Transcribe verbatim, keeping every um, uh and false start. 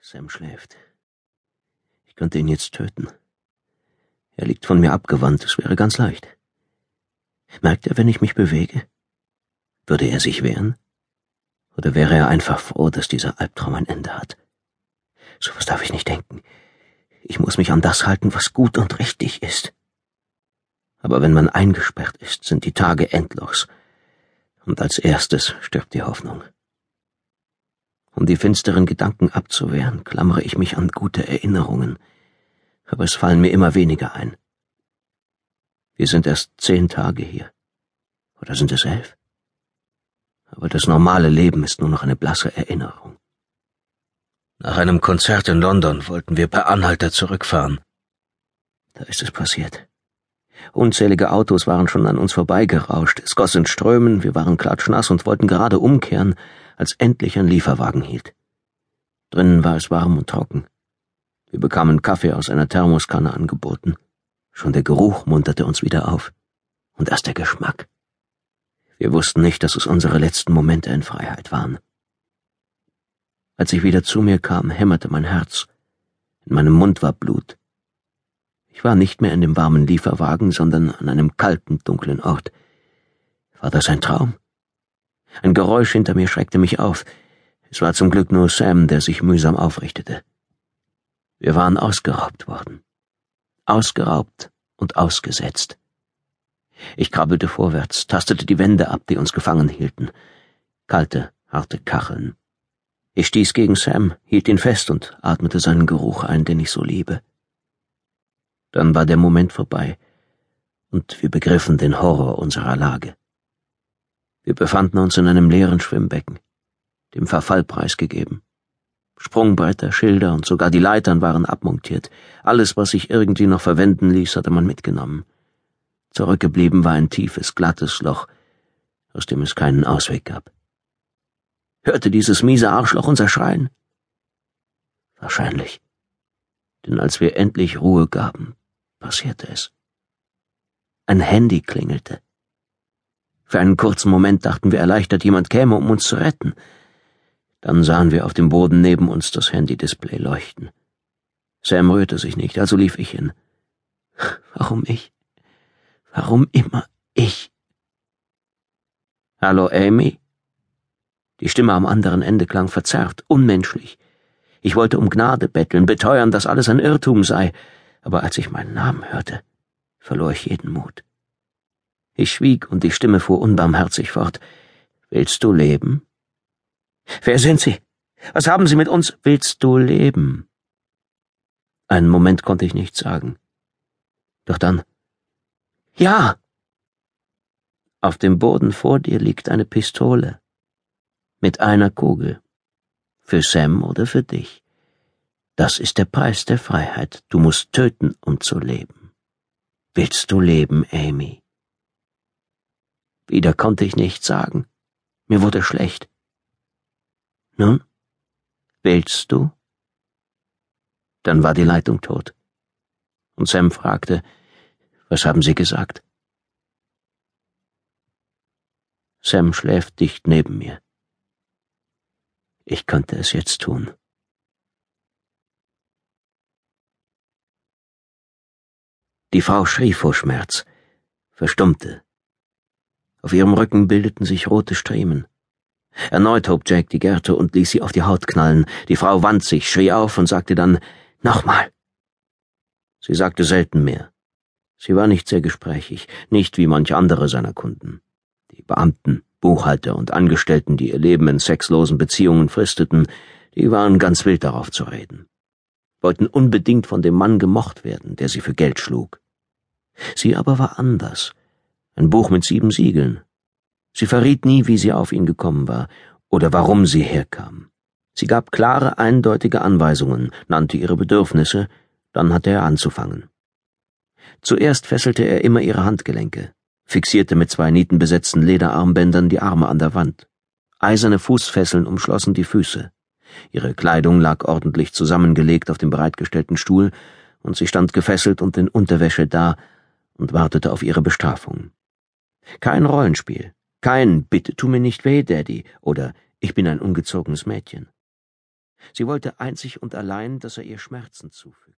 Sam schläft. Ich könnte ihn jetzt töten. Er liegt von mir abgewandt, es wäre ganz leicht. Merkt er, wenn ich mich bewege? Würde er sich wehren? Oder wäre er einfach froh, dass dieser Albtraum ein Ende hat? So was darf ich nicht denken. Ich muss mich an das halten, was gut und richtig ist. Aber wenn man eingesperrt ist, sind die Tage endlos. Und als erstes stirbt die Hoffnung. Um die finsteren Gedanken abzuwehren, klammere ich mich an gute Erinnerungen. Aber es fallen mir immer weniger ein. Wir sind erst zehn Tage hier. Oder sind es elf? Aber das normale Leben ist nur noch eine blasse Erinnerung. Nach einem Konzert in London wollten wir per Anhalter zurückfahren. Da ist es passiert. Unzählige Autos waren schon an uns vorbeigerauscht. Es goss in Strömen, wir waren klatschnass und wollten gerade umkehren, als endlich ein Lieferwagen hielt. Drinnen war es warm und trocken. Wir bekamen Kaffee aus einer Thermoskanne angeboten. Schon der Geruch munterte uns wieder auf. Und erst der Geschmack. Wir wussten nicht, dass es unsere letzten Momente in Freiheit waren. Als ich wieder zu mir kam, hämmerte mein Herz. In meinem Mund war Blut. Ich war nicht mehr in dem warmen Lieferwagen, sondern an einem kalten, dunklen Ort. War das ein Traum? Ein Geräusch hinter mir schreckte mich auf. Es war zum Glück nur Sam, der sich mühsam aufrichtete. Wir waren ausgeraubt worden. Ausgeraubt und ausgesetzt. Ich krabbelte vorwärts, tastete die Wände ab, die uns gefangen hielten. Kalte, harte Kacheln. Ich stieß gegen Sam, hielt ihn fest und atmete seinen Geruch ein, den ich so liebe. Dann war der Moment vorbei, und wir begriffen den Horror unserer Lage. Wir befanden uns in einem leeren Schwimmbecken, dem Verfall preisgegeben. Sprungbretter, Schilder und sogar die Leitern waren abmontiert. Alles, was sich irgendwie noch verwenden ließ, hatte man mitgenommen. Zurückgeblieben war ein tiefes, glattes Loch, aus dem es keinen Ausweg gab. Hörte dieses miese Arschloch unser Schreien? Wahrscheinlich. Denn als wir endlich Ruhe gaben, passierte es. Ein Handy klingelte. Für einen kurzen Moment dachten wir erleichtert, jemand käme, um uns zu retten. Dann sahen wir auf dem Boden neben uns das Handy-Display leuchten. Sam rührte sich nicht, also lief ich hin. Warum ich? Warum immer ich? Hallo, Amy? Die Stimme am anderen Ende klang verzerrt, unmenschlich. Ich wollte um Gnade betteln, beteuern, dass alles ein Irrtum sei, aber als ich meinen Namen hörte, verlor ich jeden Mut. Ich schwieg und die Stimme fuhr unbarmherzig fort. Willst du leben? Wer sind Sie? Was haben Sie mit uns? Willst du leben? Einen Moment konnte ich nichts sagen. Doch dann, ja! Auf dem Boden vor dir liegt eine Pistole. Mit einer Kugel. Für Sam oder für dich. Das ist der Preis der Freiheit. Du musst töten, um zu leben. Willst du leben, Amy? Wieder konnte ich nichts sagen. Mir wurde schlecht. Nun, willst du? Dann war die Leitung tot. Und Sam fragte, was haben Sie gesagt? Sam schläft dicht neben mir. Ich könnte es jetzt tun. Die Frau schrie vor Schmerz, verstummte. Auf ihrem Rücken bildeten sich rote Striemen. Erneut hob Jack die Gerte und ließ sie auf die Haut knallen. Die Frau wand sich, schrie auf und sagte dann, »Nochmal!« Sie sagte selten mehr. Sie war nicht sehr gesprächig, nicht wie manch andere seiner Kunden. Die Beamten, Buchhalter und Angestellten, die ihr Leben in sexlosen Beziehungen fristeten, die waren ganz wild darauf zu reden. Wollten unbedingt von dem Mann gemocht werden, der sie für Geld schlug. Sie aber war anders. Ein Buch mit sieben Siegeln. Sie verriet nie, wie sie auf ihn gekommen war oder warum sie herkam. Sie gab klare, eindeutige Anweisungen, nannte ihre Bedürfnisse, dann hatte er anzufangen. Zuerst fesselte er immer ihre Handgelenke, fixierte mit zwei nietenbesetzten Lederarmbändern die Arme an der Wand. Eiserne Fußfesseln umschlossen die Füße. Ihre Kleidung lag ordentlich zusammengelegt auf dem bereitgestellten Stuhl, und sie stand gefesselt und in Unterwäsche da und wartete auf ihre Bestrafung. Kein Rollenspiel, kein »Bitte tu mir nicht weh, Daddy« oder »Ich bin ein ungezogenes Mädchen«. Sie wollte einzig und allein, dass er ihr Schmerzen zufügt.